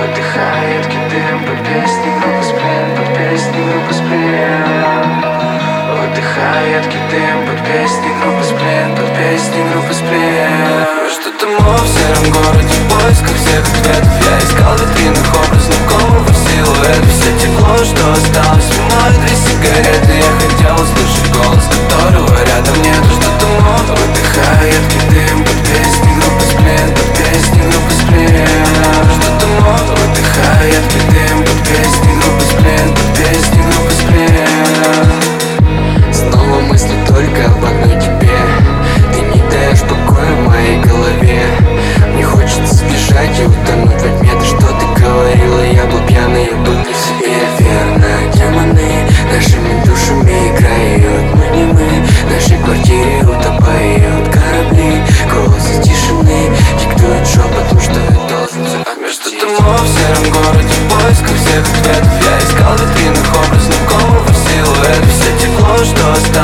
Выдыхает кидым под песни группы Сплин, под песни группы Сплин. Выдыхает кидым под песни группы Сплин, под песни группы Сплин. Что-то мы в сером городе в поисках всех ответов. Я искал в витринах образ знакомого силуэта. Все тепло, что осталось мной, 2 сигареты. Я хотел услышать голос, которого рядом нет. Что-то мы выдыхает кидым под песни группы Сплин, под песни группы Сплин. Что-то мы выдыхает кидым под песни группы Сплин, под песни группы Сплин. Снова мысли только об одной тебе. Ты не даешь покоя моей голове. Мне хочется сбежать и утонуть во тьме. Ты что ты говорила, я был пьяный, я был не в себе. Верно, демоны нашими душами играют. Мы не мы, в нашей квартире утопают корабли. Голос тишины диктует шепотом, что я должен запомнить. Что-то мы в сером городе в поисках всех ответов. Я искал в витринах образ знакомого силуэта. Все тепло, что осталось